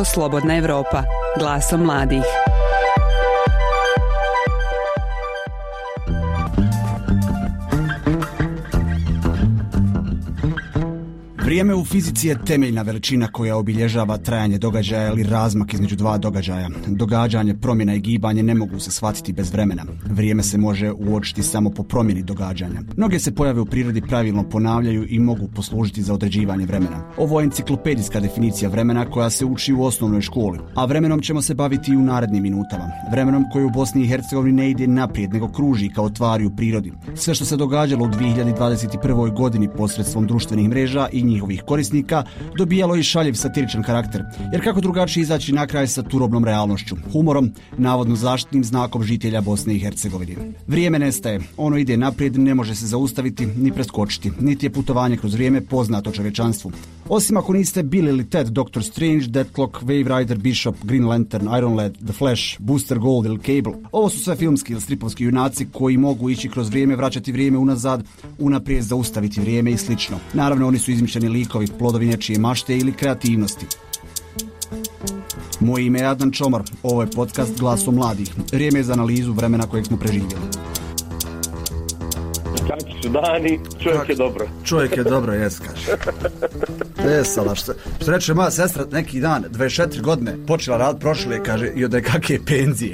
Radio Slobodna Evropa, glasom mladih. Vrijeme u fizici je temeljna veličina koja obilježava trajanje događaja ili razmak između dva događaja. Događanje, promjena i gibanje ne mogu se shvatiti bez vremena. Vrijeme se može uočiti samo po promjeni događanja. Mnoge se pojave u prirodi pravilno ponavljaju i mogu poslužiti za određivanje vremena. Ovo je enciklopedijska definicija vremena koja se uči u osnovnoj školi, a vremenom ćemo se baviti i u narednim minutama. Vremenom koji u Bosni i Hercegovini ne ide naprijed, nego kruži kao tvari u prirodi. Sve što se događalo u 2021. godini posredstvom društvenih mreža i njihovih korisnika dobijalo i šaljiv satiričan karakter, jer kako drugačije izaći na kraj sa turobnom realnošću, humorom, navodno zaštitnim znakom žitelja Bosne i Hercegovine. Vrijeme nestaje, ono ide naprijed, ne može se zaustaviti ni preskočiti, niti je putovanje kroz vrijeme poznato čovječanstvu. Osim ako niste Bill ili Ted, Doctor Strange, Deathlock, Wave Rider, Bishop, Green Lantern, Iron Lad, The Flash, Booster Gold ili Cable. Ovo su sve filmski ili stripovski junaci koji mogu ići kroz vrijeme, vraćati vrijeme unazad, unaprijed zaustaviti vrijeme i slično. Naravno, oni su izmišljeni likovi, plodovi nečije mašte ili kreativnosti. Moje ime je Adnan Čomar, ovo je podcast Glasom mladih. Vrijeme je za analizu vremena kojeg smo preživjeli. Kakvi su dani, čovjek je dobro. Čovjek je dobro, jes, kaže. Vesela, što reče moja sestra neki dan, 24 godine, počela rad prošle, kaže, i od kakve penzije.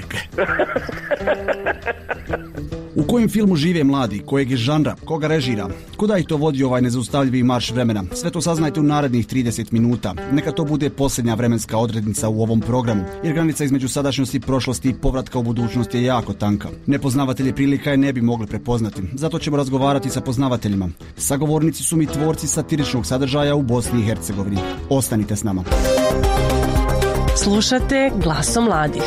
U kojem filmu žive mladi, kojeg je žanra, koga režira, kuda ih to vodi ovaj nezaustavljivi marš vremena? Sve to saznajte u narednih 30 minuta. Neka to bude posljednja vremenska odrednica u ovom programu, jer granica između sadašnjosti, prošlosti i povratka u budućnost je jako tanka. Nepoznavatelje prilika je ne bi mogli prepoznati, zato ćemo razgovarati sa poznavateljima. Sagovornici su mi tvorci satiričnog sadržaja u Bosni i Hercegovini. Ostanite s nama. Slušate Glasom mladih.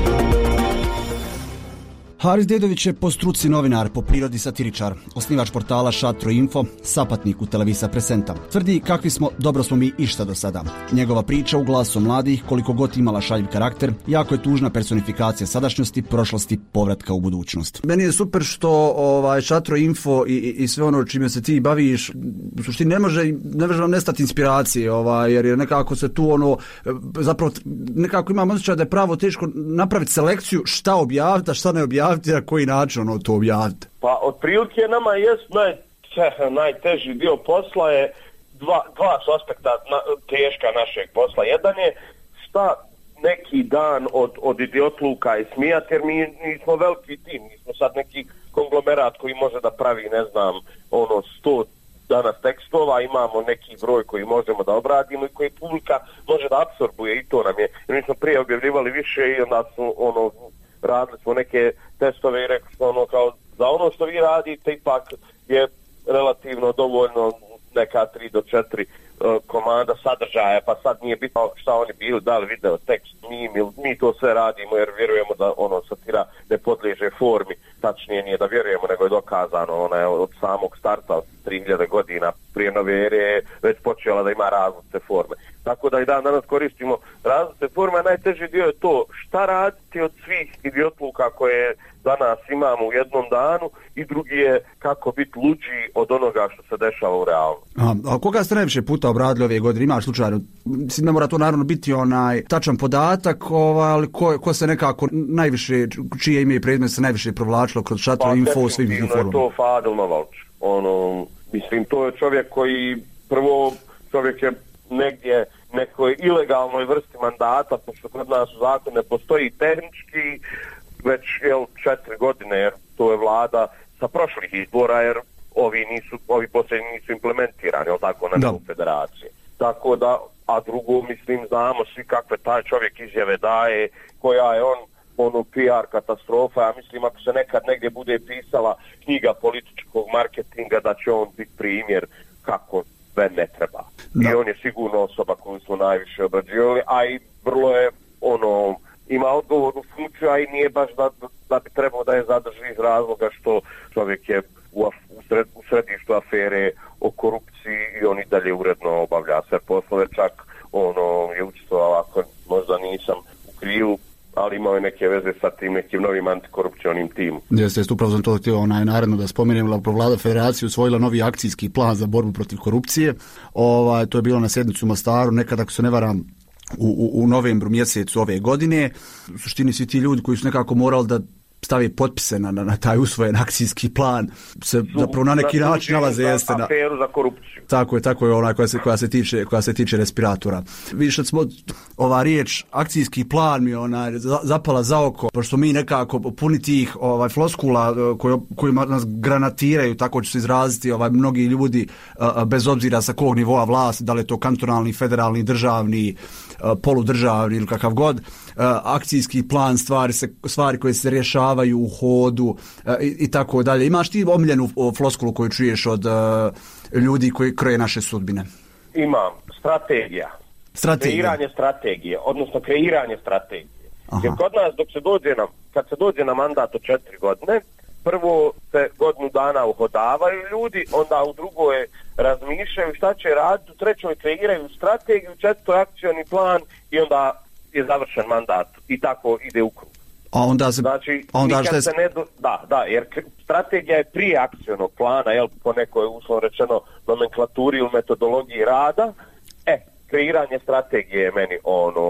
Haris Dedović je po struci novinar, po prirodi satiričar, osnivač portala Šatro Info, sapatnik u Televisa Presenta. Tvrdi kakvi smo, dobro smo mi išta do sada. Njegova priča u Glasu mladih, koliko god imala šaljiv karakter, jako je tužna personifikacija sadašnjosti, prošlosti, povratka u budućnost. Meni je super što Šatro Info i sve ono čime se ti baviš, u suštini ne može vam nestati inspiracije, jer nekako se tu zapravo nekako imam osjećaj da je pravo teško napraviti selekciju šta objaviti, a šta ne objaviti. Na koji način to objaviti? Pa otprilike nama jest najteži dio posla je dva su aspekta teška našeg posla. Jedan je šta neki dan od idiotluka i smijati, jer mi nismo veliki tim, nismo sad neki konglomerat koji može da pravi 100 danas tekstova, imamo neki broj koji možemo da obradimo i koji publika može da apsorbuje, i to nam je. Jer mi smo prije objavljivali više i onda su radili smo neke testove i rekli smo kao za ono što vi radite ipak je relativno dovoljno neka 3 do 4 komada sadržaja, pa sad nije bitno šta oni bili, da li video, tekst, mi to sve radimo jer vjerujemo da satira ne podliježe formi, tačnije nije da vjerujemo nego je dokazano, ona je od samog starta od 3000 godina prije nove ere već počela da ima različite forme. Tako da i danas koristimo različite forme, a najteži dio je to šta raditi od svih idiotluka koje danas imamo u jednom danu i drugi je kako biti luđi od onoga što se dešava u realnosti. A koga ste najviše puta obradili ove godine? Imaš slučajno, mislim da mora to naravno biti tačan podatak, ali ko se nekako najviše, čije ime i predmet se najviše provlačilo kroz Šatro Info, svim njih formama? Je to Fadil Novalč. Mislim, to je čovjek koji, prvo čovjek je negdje nekoj ilegalnoj vrsti mandata, pošto kod nas u zakonu ne postoji tehnički već 4 godine, jer to je vlada sa prošlih izbora, jer ovi posljednji nisu implementirani, tako na nivou federacije. Tako da, a drugo, mislim, znamo svi kakve taj čovjek izjave daje, koja je PR katastrofa. Ja mislim, ako se nekad negdje bude pisala knjiga političkog marketinga, da će on biti primjer kako ne treba. I on je sigurno osoba koju smo najviše obrađivali, a i vrlo je ima odgovornu funkciju, a i nije baš da bi trebao da je zadrži iz razloga što čovjek je u središtu afere o korupciji i on i dalje uredno obavlja sve poslove, čak je učestvovao, ako možda nisam u krivu, ali imao je neke veze sa tim nekim novim antikorupcionim timom. Jeste, upravo sam to htio naredno da spomenem, Vlada Federacije usvojila novi akcijski plan za borbu protiv korupcije. To je bilo na sjednicu u Mostaru, nekad, ako se ne varam, u novembru mjesecu ove godine. U suštini svi ti ljudi koji su nekako morali da stavi potpise na taj usvojen akcijski plan se zapravo na neki način nalaze jeste na aferu za korupciju. Tako je ona koja se tiče respiratora. Vidiš da smo ova riječ akcijski plan mi zapala za oko, pošto mi nekako puni tih floskula kojima nas granatiraju, tako će se izraziti mnogi ljudi bez obzira sa kog nivoa vlasti, da li je to kantonalni, federalni, državni, poludržavni ili kakav god. Akcijski plan, stvari koje se rješavaju u hodu i tako dalje. Imaš ti omiljenu floskulu koju čuješ od ljudi koji kroje naše sudbine? Imam. Strategija. Kreiranje strategije, odnosno kreiranje strategije. Aha. Jer kod nas kad se dođe na mandat od 4 godine, prvo se godinu dana uhodavaju ljudi, onda u drugoj razmišljaju šta će raditi, u trećoj kreiraju strategiju, u četvrtoj akcioni plan i onda je završen mandat i tako ide u krug. A onda jer strategija je prije akcionog plana, po nekoj uslovno rečeno nomenklaturi ili metodologiji rada. Kreiranje strategije je meni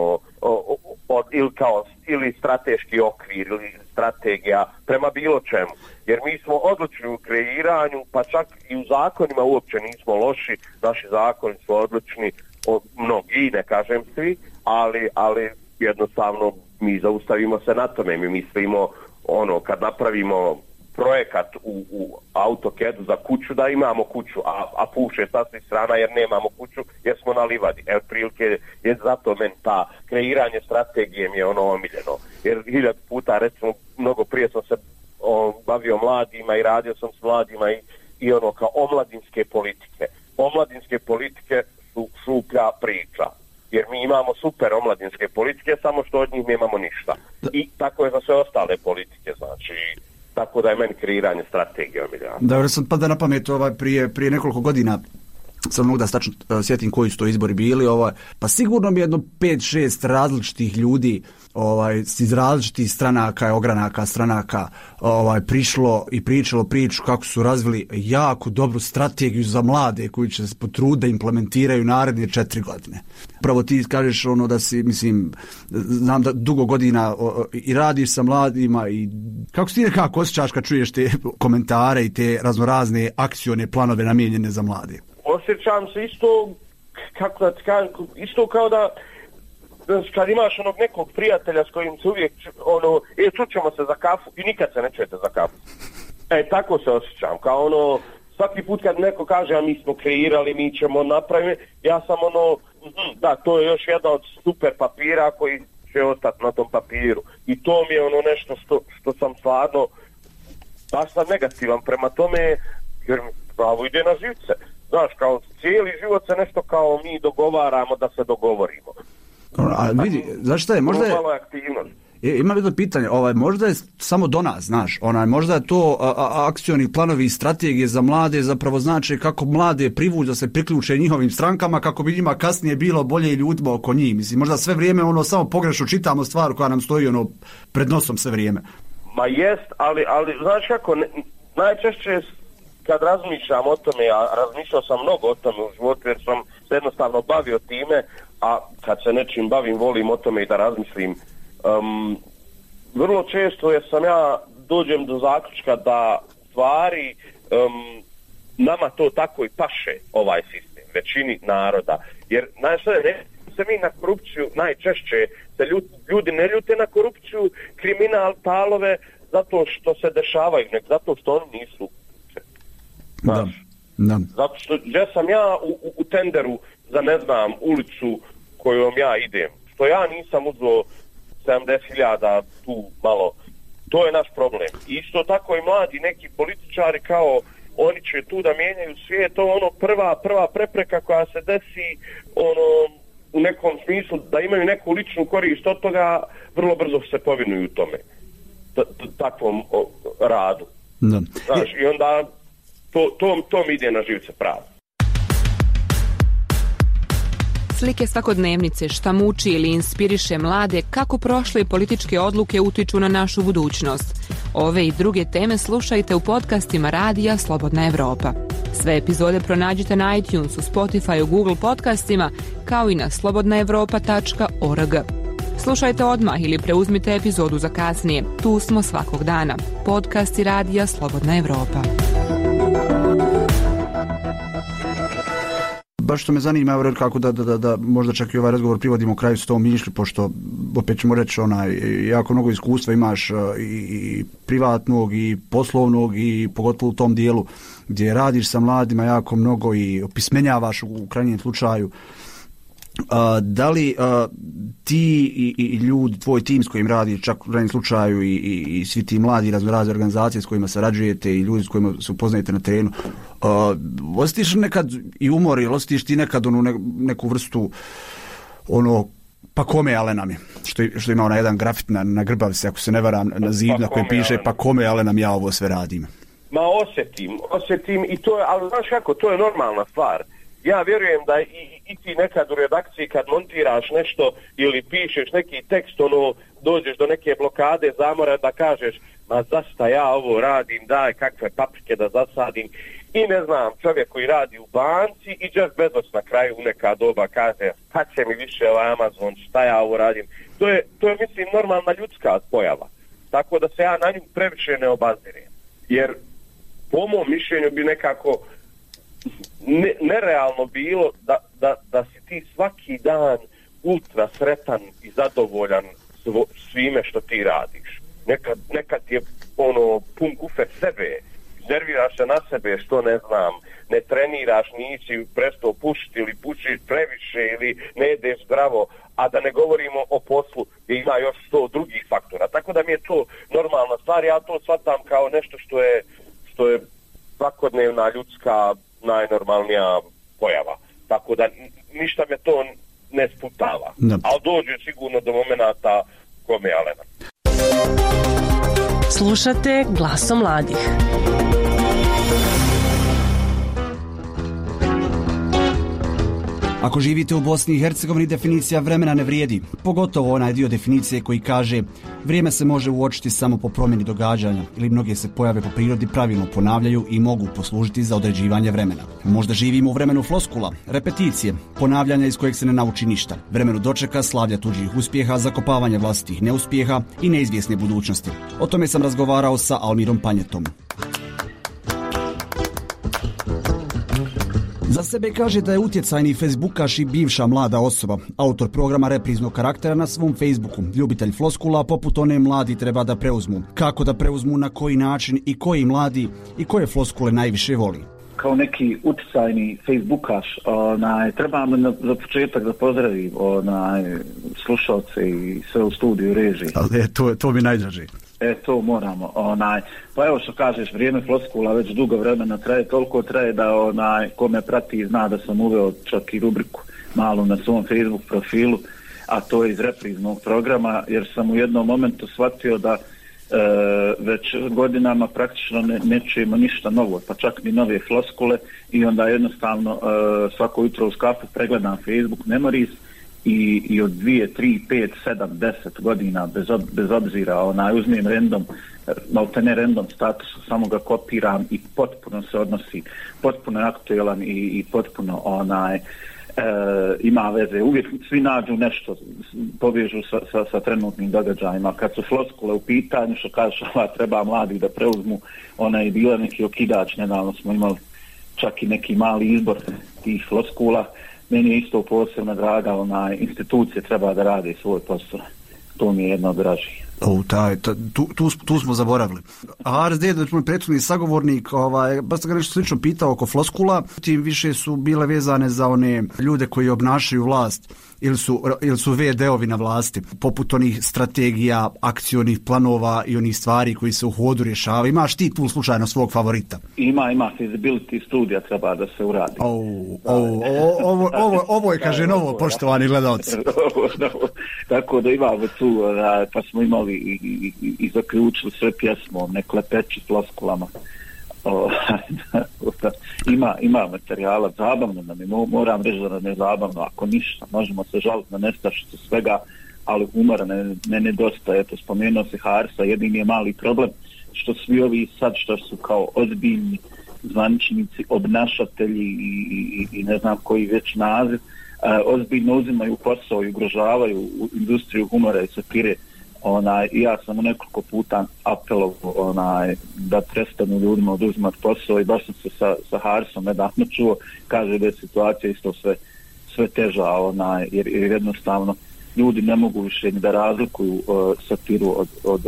ili strateški okvir ili strategija prema bilo čemu. Jer mi smo odlučni u kreiranju, pa čak i u zakonima uopće nismo loši, naši zakoni su odlučni, mnogi, ne kažem svi, ali jednostavno mi zaustavimo se na tome. Mi mislimo kad napravimo projekat u AutoCAD-u za kuću da imamo kuću, a puše sa svih strana jer nemamo kuću jer smo na livadi. Prilike je zato meni ta kreiranje strategije mi je omiljeno. Jer 1000 puta, recimo, mnogo prije sam se bavio mladima i radio sam s mladima i kao omladinske politike. Omladinske politike su šuplja priča. Jer mi imamo super omladinske politike, samo što od njih nemamo ništa. I tako je za sve ostale politike, znači, tako da je meni kreiranje strategije omiljeno. Dobro, sam pada na pamet prije nekoliko godina, sam mogu da stačno sjetim koji su to izbori bili, pa sigurno mi jedno 5-6 različitih ljudi iz različitih stranaka, ogranaka stranaka prišlo i pričalo priču kako su razvili jako dobru strategiju za mlade koji će se potruditi da implementiraju naredne 4 godine. Pravo ti kažeš da si, mislim, znam da dugo godina i radiš sa mladima i kako se ti nekako osjećaš kad čuješ te komentare i te raznorazne akcione planove namijenjene za mlade? Osjećam se isto kao da kad imaš nekog prijatelja s kojim se uvijek čućemo se za kafu i nikad se ne čujete za kafu. Tako se osjećam. Kao svaki put kad neko kaže a mi smo kreirali, mi ćemo napraviti, ja sam da, to je još jedna od super papira koji će ostati na tom papiru. I to mi je nešto što sam stvarno baš sam negativan prema tome, jer mi pravo ide na živce. Znaš, kao cijeli život se nešto kao mi dogovaramo da se dogovorimo. A vidi, znaš šta je, možda je... Malo aktivnost. Imam jedno pitanje, možda je samo do nas, znaš, možda je to akcioni planovi i strategije za mlade zapravo znači kako mlade privući da se priključe njihovim strankama kako bi njima kasnije bilo bolje i ljudima oko njih. Mislim, možda sve vrijeme samo pogrešno čitamo stvar koja nam stoji pred nosom sve vrijeme. Ma jest, ali znaš kako, najčešće kad razmišljam o tome, a razmišljao sam mnogo o tome u životu jer sam se jednostavno bavio time, a kad se nečim bavim volim o tome i da razmislim. Vrlo često dođem do zaključka da stvari nama to tako i paše ovaj sistem, većini naroda. Jer se mi na korupciju najčešće se ljudi ne ljute na korupciju, kriminal, talove zato što se dešavaju, nek zato što oni nisu. Da. Zato što gdje sam ja u tenderu za ulicu kojom ja idem, što ja nisam uzeo 70.000 tu malo, to je naš problem. Isto tako i mladi neki političari kao oni će tu da mijenjaju svijet, to prva prepreka koja se desi u nekom smislu da imaju neku ličnu korist od toga, vrlo brzo se povinuju tome takvom radu. Da. Znaš, i onda to mi ide na živce pravo. Slike svakodnevnice, šta muči ili inspiriše mlade, kako prošle političke odluke utiču na našu budućnost. Ove i druge teme slušajte u podcastima Radija Slobodna Evropa. Sve epizode pronađite na iTunesu, Spotifyu, Google podcastima, kao i na slobodnaevropa.org. Slušajte odmah ili preuzmite epizodu za kasnije. Tu smo svakog dana. Podcast i radija Slobodna Evropa. Baš što me zanima, evo, kako da možda čak i ovaj razgovor privodimo kraju s tom mišlju, pošto opet ćemo reći, jako mnogo iskustva imaš i privatnog i poslovnog i pogotovo u tom dijelu gdje radiš sa mladima jako mnogo i opismenjavaš u krajnjem slučaju. Da li ti i ljudi, tvoj tim s kojim radi, čak u krajnjem slučaju i svi ti mladi razne organizacije s kojima sarađujete i ljudi s kojima se upoznajete na terenu, osjetiš nekad i umor ili osjetiš ti nekad neku vrstu pa kome ale nam je, što ima jedan grafit na grbavici, ako se ne varam, na zid na kojem piše pa kome ale nam ja ovo sve radim. Ma osjetim i to je, ali znaš kako, to je normalna stvar. Ja vjerujem da i ti nekad u redakciji kad montiraš nešto ili pišeš neki tekst, dođeš do neke blokade, zamora da kažeš, ma zašto ja ovo radim, daj kakve paprike da zasadim. I ne znam, čovjek koji radi u banci i Jeff Bezos na kraju u neka doba kaže, pa će mi više Amazon, šta ja ovo radim. To je mislim normalna ljudska pojava. Tako da se ja na nju previše ne obazirem. Jer po mom mišljenju bi nekako nerealno bilo da si ti svaki dan ultra sretan i zadovoljan svime što ti radiš. Nekad je pun kufer sebe, nerviraš se na sebe što ne znam, ne treniraš, nisi prestao pušiti ili pušiš previše ili ne jedeš zdravo, a da ne govorimo o poslu gdje ima još 100 drugih faktora. Tako da mi je to normalna stvar, ja to shvatam kao nešto što je svakodnevna ljudska najnormalnija pojava. Tako da ništa me to ne sputava. Ali dođe sigurno do momenata kome je Alena. Slušate Glasom mladih. Ako živite u Bosni i Hercegovini, definicija vremena ne vrijedi. Pogotovo onaj dio definicije koji kaže vrijeme se može uočiti samo po promjeni događanja ili mnoge se pojave po prirodi pravilno ponavljaju i mogu poslužiti za određivanje vremena. Možda živimo u vremenu floskula, repeticije, ponavljanja iz kojeg se ne nauči ništa, vremenu dočeka, slavlja tuđih uspjeha, zakopavanja vlastitih neuspjeha i neizvjesne budućnosti. O tome sam razgovarao sa Almirom Panjetom. Za sebe kaže da je utjecajni facebookaš i bivša mlada osoba, autor programa repriznog karaktera na svom Facebooku, ljubitelj floskula poput one mladi treba da preuzmu. Kako da preuzmu, na koji način i koji mladi i koje floskule najviše voli. Kao neki utjecajni facebookaš, trebam za početak da pozdravim slušalce i sve u studiju režiji. Ali to mi najdraži. To moramo. Pa evo što kažeš, vrijeme floskula već dugo vremena traje, toliko traje da ko me prati zna da sam uveo čak i rubriku malu na svom Facebook profilu, a to je iz repriznog programa, jer sam u jednom momentu shvatio da već godinama praktično ne čujemo ništa novo, pa čak ni nove floskule, i onda jednostavno svako jutro uz kafu pregledam Facebook Memories i od 2, 3, 5, 7, 10 godina bez obzira uzmem random, maltene random status, samo ga kopiram i potpuno se odnosi, potpuno je aktuelan i potpuno ima veze. Uvijek svi nađu nešto, povežu sa trenutnim događajima. Kad su floskule u pitanju, što kažeš, treba mladi da preuzmu, ona je bila neki okidač, nedavno smo imali čak i neki mali izbor tih floskula. Meni je isto posebno draga, institucije treba da rade svoj posao. To mi je jedno od dražih. Tu smo zaboravili. Haris Dedović, moj prethodni sagovornik, baš sam ga nešto slično pitao oko floskula, tim više su bile vezane za one ljude koji obnašaju vlast ili su VD-ovi na vlasti, poput onih strategija, akcionih planova i onih stvari koji se u hodu rješavaju. Imaš ti tu slučajno svog favorita? Ima feasibility studija, treba da se uradi. Ovo je, kaže, novo, poštovani gledalci. Tako da imamo tu, pa smo imali i zaključili sve pjesmom, ne klepeći floskulama. Ima materijala, zabavno nam je, moram reći da nam je zabavno, ako ništa, možemo se žaliti na nestašicu svega, ali humora ne nedostaje. Eto, spomenuo se Harisa, jedini je mali problem što svi ovi sad što su kao ozbiljni zvaničnici, obnašatelji i ne znam koji već naziv, ozbiljno uzimaju posao i ugrožavaju industriju humora i satire. I ja sam nekoliko puta apelovao da prestanu ljudima oduzimati posao i baš sam se sa Harisom nedavno čuo, kaže da je situacija isto sve teža, jer jednostavno ljudi ne mogu više ni da razlikuju satiru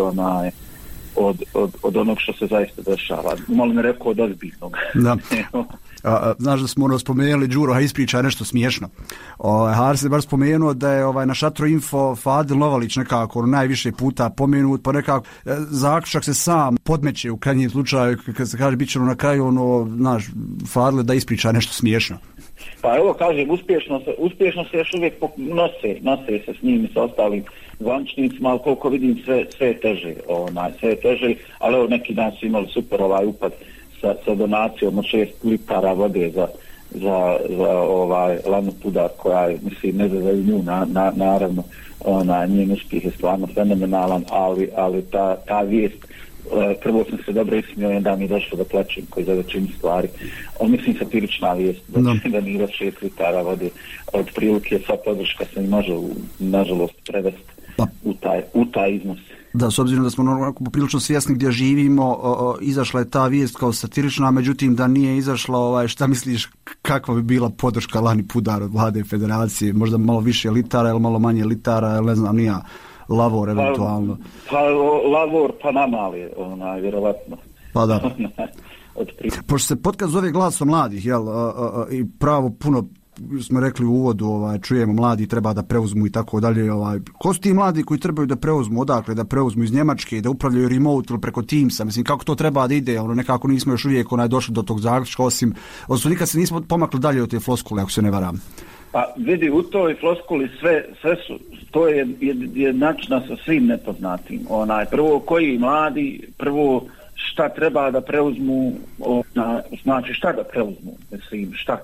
od onog što se zaista dešava. Malo ne rekao od ozbiljnog. Da. Znaš da smo spomenuli Đuro, ispriča nešto smiješno. Haris je baš spomenuo da je na Šatro Info Fadil Novalić nekako najviše puta pomenut, pa nekako zaključak se sam podmeće u krajnjem slučaju kad se kaže bit će na kraju znaš, Fadil da ispriča nešto smiješno. Pa evo kažem, uspješno se još uvijek nose se s njim i sa ostalim zvaničnicima, ali koliko vidim sve je teže, ali evo neki dan su imali super upad sa donacijom od 6 litara vode za Lanu Pudar, koja je, mislim, ne za nju, naravno, njen uspjeh je stvarno fenomenalan, ali ta vijest, prvo sam se dobro ismio, jedan mi je došlo da plaćem koji za većinu stvari. Mislim, satirična vijest, da nije 6 litara vode, od prilike sva podrška se može, nažalost, prevesti u taj iznos. Da, s obzirom da smo poprilično svjesni gdje živimo, izašla je ta vijest kao satirična, međutim da nije izašla, šta misliš kakva bi bila podrška Lani Pudar od vlade Federacije? Možda malo više litara ili malo manje litara, ili ne znam, nije Lavor eventualno? Pa Lavor pa namali, vjerovatno. Pa da. Pošto se podcast zove Glasom mladih, i pravo puno smo rekli u uvodu, čujemo mladi treba da preuzmu i tako dalje. Ko su ti mladi koji trebaju da preuzmu, odakle da preuzmu, iz Njemačke, da upravljaju remote ili preko Teamsa? Mislim, kako to treba da ide? Nekako nismo još uvijek došli do tog zaključka, osim nikad se nismo pomakli dalje od te floskule, ako se ne varam. Pa vidi, u toj floskuli sve su, to je jednačina sa svim nepoznatim. Prvo koji mladi, prvo šta treba da preuzmu, znači šta da preuzmu, mislim, šta?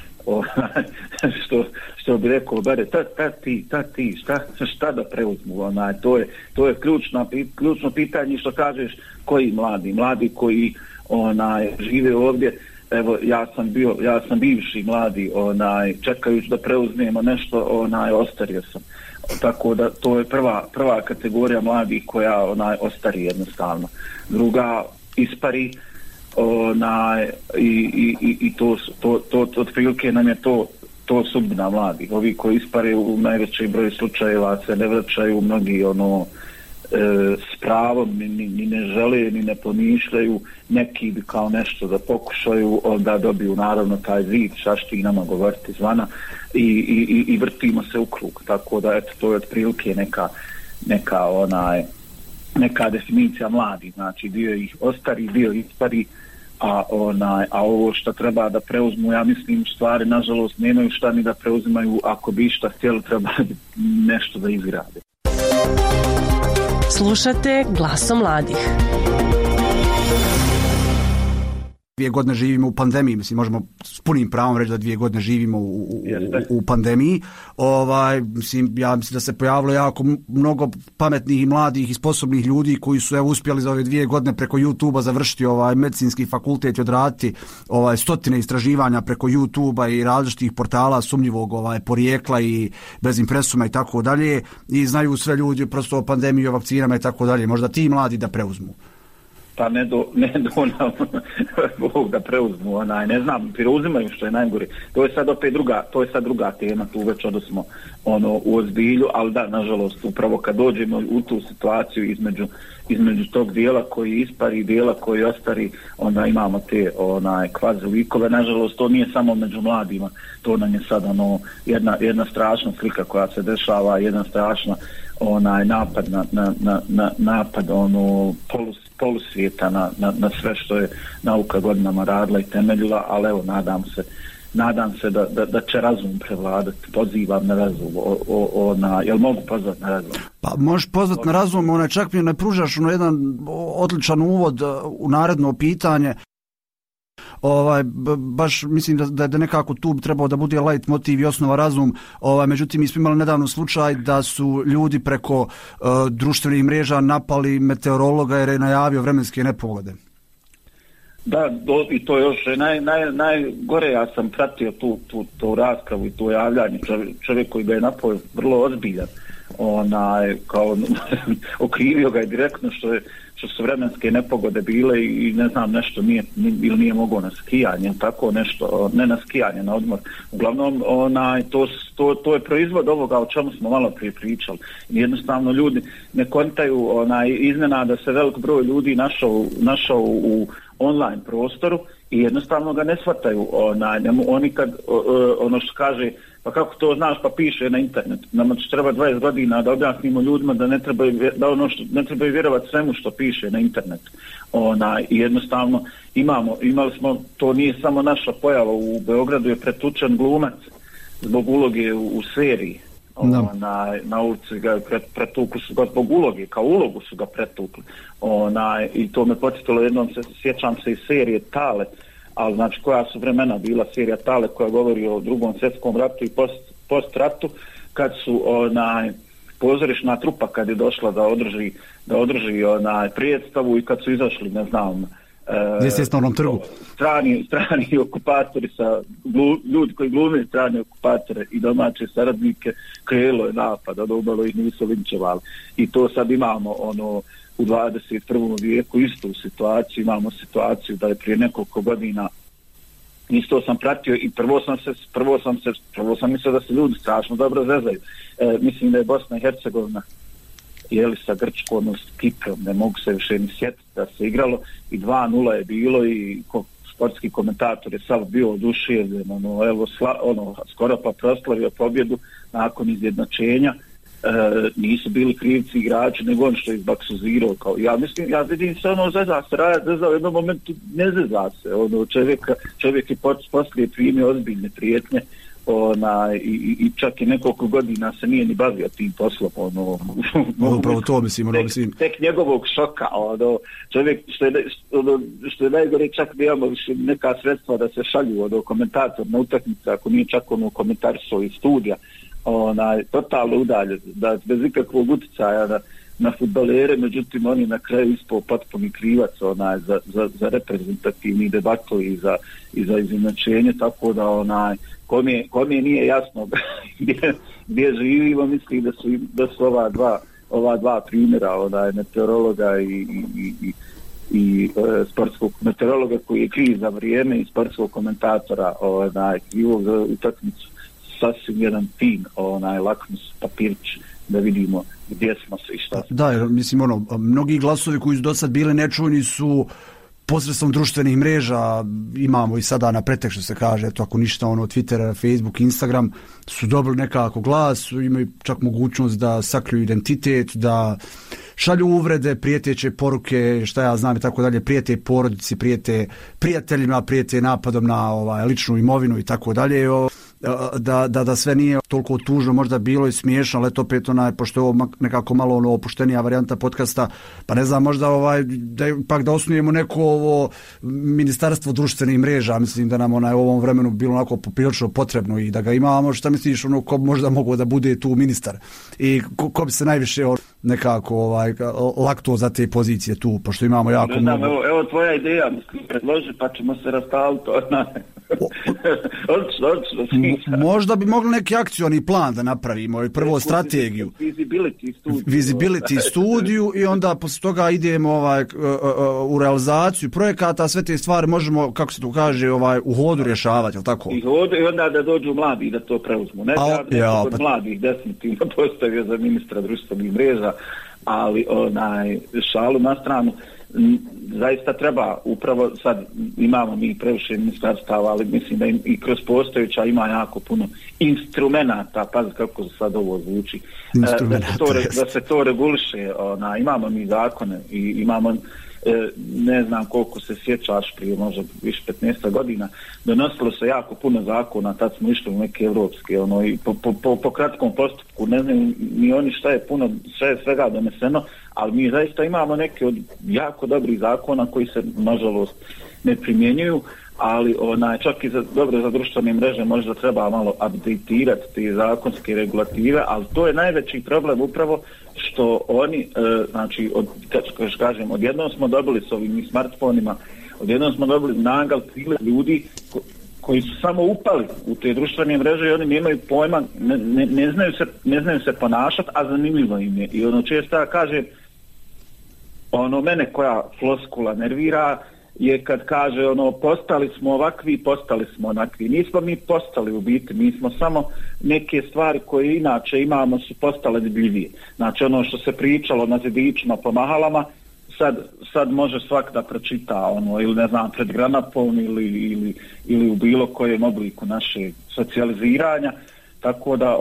Što bi rekao Bere, šta da preuzmu, to je ključno pitanje. Što kažeš, koji mladi koji žive ovdje. Evo, ja sam bivši mladi, čekajući da preuzmemo nešto, ostario sam, tako da to je prva kategorija mladih koja ostari jednostavno. Druga ispari, i to otprilike nam je to sudbina mladih. Ovi koji ispare u najvećem broju slučajeva se ne vraćaju, mnogi s pravom ni ne žele, ni ne pomišljaju, neki bi kao nešto da pokušaju, onda dobiju naravno taj zid, šašti nama govoriti zvana i vrtimo se u krug, tako da eto, to je otprilike neka definicija mladih, znači dio ih ostari, dio ispari, a ovo što treba da preuzmu, ja mislim, stvari nažalost nemaju šta ni da preuzimaju, ako bi šta htjeli treba nešto da izgrade. Slušate Glasom mladih. 2 godine živimo u pandemiji, mislim, možemo s punim pravom reći da 2 godine živimo u pandemiji. Ja mislim da se pojavilo jako mnogo pametnih i mladih i sposobnih ljudi koji su uspjeli za ove 2 godine preko YouTube-a završiti medicinski fakultet i odraditi stotine istraživanja preko YouTube-a i različitih portala sumnjivog porijekla i bez impresuma i tako dalje, i znaju sve ljudi prosto o pandemiji, o vakcinama i tako dalje. Možda ti mladi da preuzmu. Pa ne do Bog da preuzmu, ne znam, preuzimaju, što je najgore. To je sad opet druga tema, tu već odnosno u ozbilju, ali da, nažalost, upravo kad dođemo u tu situaciju između tog dijela koji ispari i dijela koji ostari, onda imamo te kvazi likove. Nažalost, to nije samo među mladima, to nam je sad jedna strašna slika koja se dešava, jedna strašna napad polusvijeta na sve što je nauka godinama radila i temeljila, ali evo, nadam se da će razum prevladati. Pozivam na razum. Jel mogu pozvati na razum? Pa možeš pozvati na razum, čak mi ne pružaš jedan odličan uvod u naredno pitanje. Baš mislim da nekako tu trebao da bude light motiv i osnova razum. Međutim, mi smo imali nedavno slučaj da su ljudi preko društvenih mreža napali meteorologa jer je najavio vremenske nepogode. Da, i to još najgore, ja sam pratio tu raspravu i to javljanje, čovjek koji ga je napao vrlo ozbiljan, kao okrivio ga je direktno što su vremenske nepogode bile i ne znam nešto nije mogao na skijanje, tako nešto, ne na skijanje, na odmor. Uglavnom, to je proizvod ovoga o čemu smo malo prije pričali. Jednostavno ljudi ne kontaju, iznenada se velik broj ljudi našao u online prostoru i jednostavno ga ne shvataju. Oni kad ono što kaže, pa kako to znaš, pa piše na internetu. Nama će treba 20 godina da objasnimo ljudima da ne trebaju vjerovati svemu što piše na internetu. I jednostavno imali smo, to nije samo naša pojava, u Beogradu je pretučen glumac zbog uloge u seriji. Na ulici ga pretukli su ga zbog uloge, kao ulogu su ga pretukli. I to me podsjetilo jednom, sjećam se iz serije Tale, ali znači koja su vremena bila serija Tale koja govori o Drugom svjetskom ratu i post-ratu, kad su pozorišna trupa kad je došla da održi predstavu i kad su izašli, ne znam, strani okupatori ljudi koji glume strane okupatore i domaće saradnike, krenulo je napad, odobalo ih nisu linčevali. I to sad imamo u 21. vijeku istu situaciju, imamo situaciju da je prije nekoliko godina isto sam pratio i prvo sam mislio da se ljudi strašno dobro zezaju. Mislim da je Bosna i Hercegovina sa Grčkom, s Kiprom, ne mogu se više ni sjetiti da se igralo i 2-0 je bilo i sportski komentator je sav bio oduševljen, skoro pa proslavio pobjedu nakon izjednačenja. Nisu bili krivci igrači, nego on što je izbaksuzirao. Ja vidim se zeza se, u jednom momentu ne zeza se. Čovjek je poslije primio ozbiljne prijetnje i čak i nekoliko godina se nije ni bavio tim poslom. Upravo to mislim. Tek njegovog šoka. Čovjek, što je najgore, čak da imamo više neka sredstva da se šalju komentator na utakmice, ako nije čak komentar iz studija, totalno udalje, da bez ikakvog utjecaja na fudbalere, međutim oni na kraju ispao potpuni krivac za reprezentativni debakl i za izjednačenje, tako da kome nije jasno gdje živimo, mislim da su ova dva primjera, meteorologa i sportskog meteorologa koji je kriv za vrijeme i sportskog komentatora krivog za utakmicu, sasvim jedan fin lakmus papirić da vidimo gdje smo se i šta smo. Da, jer mislim mnogi glasovi koji su do sad bili nečujni su posredstvom društvenih mreža, imamo i sada na pretek što se kaže, eto ako ništa Twitter, Facebook, Instagram, su dobili nekako glas, imaju čak mogućnost da sakriju identitet, da šalju uvrede, prijeteće poruke, šta ja znam i tako dalje, prijete porodici, prijete prijateljima, prijete napadom na ličnu imovinu i tako dalje. Da sve nije toliko tužno, možda bilo i smiješno, ali to opet pošto je ovo nekako malo opuštenija varijanta podcasta, pa ne znam, možda da osnujemo neko ovo ministarstvo društvenih mreža, mislim da nam u ovom vremenu bilo onako poprilično potrebno i da ga imamo. Šta misliš, ko možda mogao da bude tu ministar i ko bi se najviše nekako lakto za te pozicije tu, pošto imamo jako mnogo. Evo tvoja ideja, mislim, predloži pa ćemo se rastaviti. Možda bi mogli neki akcioni plan da napravimo i prvo strategiju visibility studiju i onda poslije toga idemo u realizaciju projekata, sve te stvari možemo, kako se to kaže, u hodu rješavati, jel tako? I onda da dođu mladi da to preuzmu. Ne da kod mladih definitivno postavio za ministra društvenih mreža, ali šalu na stranu, zaista treba, upravo sad imamo mi previše ministarstava, ali mislim da i kroz postojeća ima jako puno instrumenata, pazi kako sad ovo zvuči, da se to reguliše. Imamo mi zakone i imamo, ne znam koliko se sjećaš, prije možda više 15 godina donosilo se jako puno zakona, tad smo išli u neke evropske i po kratkom postupku, ne znam ni oni šta je puno, svega doneseno, ali mi zaista imamo neke od jako dobrih zakona koji se nažalost ne primjenjuju, ali čak i za društvene mreže možda treba malo updateirati te zakonske regulative, ali to je najveći problem upravo što oni, znači, kažem, odjednom smo dobili s ovim smartfonima Odjednom smo dobili nagal prilet ljudi koji su samo upali u te društvene mreže i oni nemaju pojma, ne znaju se ponašati, a zanimljivo im je. I ono često ja kažem, mene koja floskula nervira je kad kaže postali smo ovakvi, postali smo onakvi. Nismo mi postali u biti, mi smo samo neke stvari koje inače imamo su postale vidljivije. Znači ono što se pričalo na zidićima po mahalama, sad može svak da pročita ili ne znam pred granapom ili u bilo kojem obliku naše socijaliziranja, tako da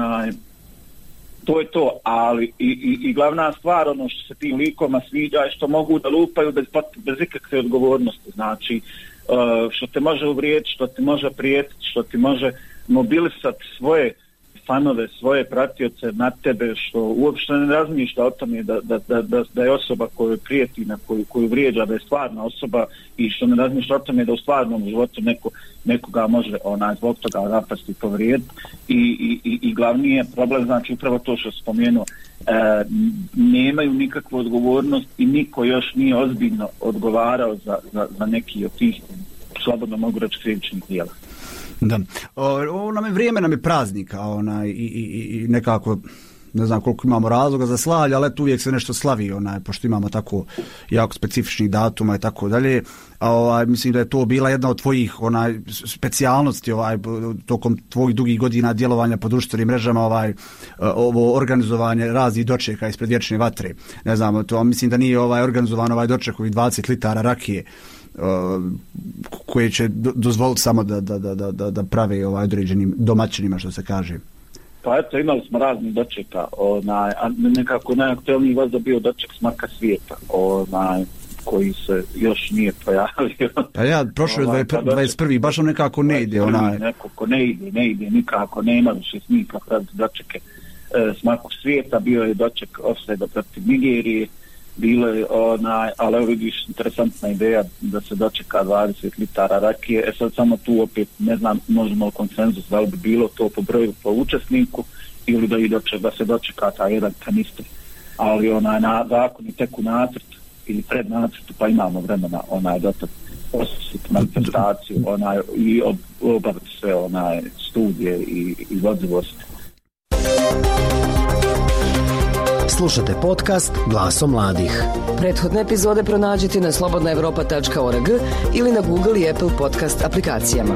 to je to, ali i glavna stvar što se tim likoma sviđa je što mogu da lupaju bez ikakve odgovornosti, znači što te može uvrijediti, što ti može prijetiti, što ti može mobilisati svoje fanove, svoje pratioce na tebe, što uopšte ne razmišlja o tome da je osoba koju prijeti, na koju vrijeđa, da je stvarna osoba i što ne razmišlja o tome da u stvarnom životu nekoga može zbog toga napasti i povrijediti i glavni je problem, znači upravo to što spomenuo, nemaju nikakvu odgovornost i niko još nije ozbiljno odgovarao za neki od tih, slobodno mogu reći, krivičnih djela. Da. Vrijeme nam je praznika i nekako ne znam koliko imamo razloga za slavlje, ali uvijek se nešto slavi pošto imamo tako jako specifičnih datuma i tako dalje. Mislim da je to bila jedna od tvojih specijalnosti tokom tvojih dugih godina djelovanja po društvenim mrežama, ovo organizovanje raznih dočeka ispred vječne vatre. Ne znam, to mislim da nije organizovan doček ovih 20 litara rakije koje će dozvoliti samo da prave određenim domaćinima, što se kaže. Pa eto, imali smo raznih dočeka, a nekako najaktuelniji vazda bio doček Smaka svijeta, koji se još nije pojavio. A ja, prošlo je 21. baš on nekako ne ide. Nekako ne ide, nikako, nema više smisla praviti dočeke Smakog svijeta, bio je doček ofsajda protiv Nigerije, bilo je ali evo vidiš, interesantna ideja da se dočeka 20 litara rakije. Sad samo tu opet ne znam, možemo konsenzus da li bi bilo to po broju po učesniku ili da se dočeka taj jedan kanister, ali na zakon i tek u nacrtu ili pred nacrtu, pa imamo vremena dotad osjetiti manifestaciju i obaviti sve studije i vodzivosti. Slušate podcast Glasom mladih. Prethodne epizode pronađite na slobodnaevropa.org ili na Google i Apple podcast aplikacijama.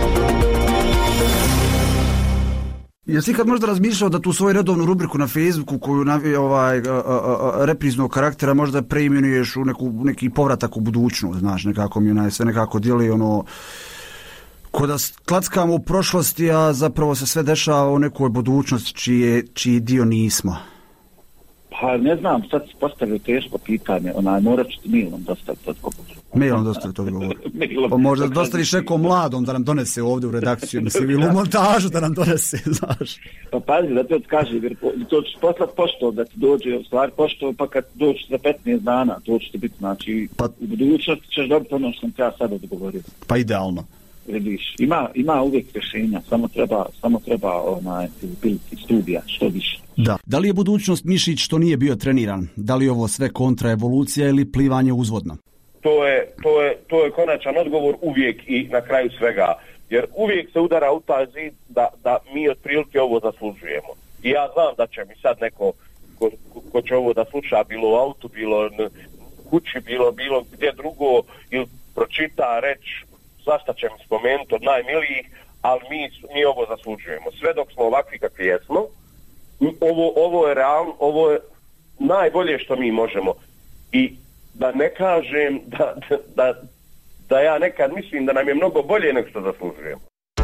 Jesi ikad možda razmišljao da tu svoju redovnu rubriku na Facebooku koju repriznog karaktera možda preimenuješ u neki povratak u budućnost, znaš, nekako mi sve nekako dijeli ko da klackamo u prošlosti, a zapravo se sve dešava u nekoj budućnosti čiji dio nismo. Pa ne znam, sad se postavio teško pitanje, morat ću ti mailom dostaviti odgovor. Mailom dostaviti odgovor. Pa možda dostaviš nekom mladom da nam donese ovdje u redakciju, mislim, ili u montažu da nam donese, znaš. Pa pazi, da ti kažem, jer to ćeš poslati pošto da ti dođe, u stvari pošto, pa kad dođeš za 15 dana, to će ti biti, znači, u budućnosti ćeš dobiti ono što sam ja sad odgovorio. Pa idealno. Vidiš, ima uvijek rješenja, samo treba biti studija, što više. Da. Da li je budućnost mišić što nije bio treniran? Da li je ovo sve kontraevolucija ili plivanje uzvodno? To je konačan odgovor uvijek i na kraju svega. Jer uvijek se udara u taj zid da mi otprilike ovo zaslužujemo. I ja znam da će mi sad neko ko će ovo da sluša, bilo u autu, bilo kući, bilo gdje drugo, ili pročita, reći, svašta će mi spomenuti od najmilijih, ali mi ovo zaslužujemo. Sve dok smo ovakvi kakvi jesmo, ovo je realno, ovo je najbolje što mi možemo. I da ne kažem da ja nekad mislim da nam je mnogo bolje nego što zaslužujemo.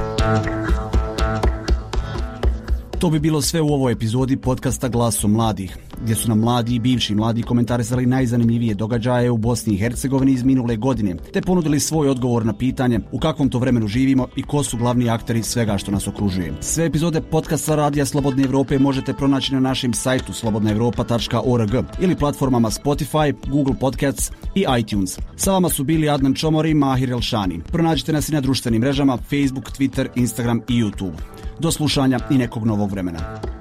To bi bilo sve u ovoj epizodi podcasta Glasom mladih, gdje su nam mladi i bivši mladi komentarisali najzanimljivije događaje u Bosni i Hercegovini iz minule godine, te ponudili svoj odgovor na pitanje u kakvom to vremenu živimo i ko su glavni akteri svega što nas okružuje. Sve epizode podcasta Radija Slobodne Evrope možete pronaći na našem sajtu slobodnaevropa.org ili platformama Spotify, Google Podcasts i iTunes. Sa vama su bili Adnan Čomor i Mahir Elšani. Pronađite nas i na društvenim mrežama Facebook, Twitter, Instagram i YouTube. Do slušanja i nekog novog vremena.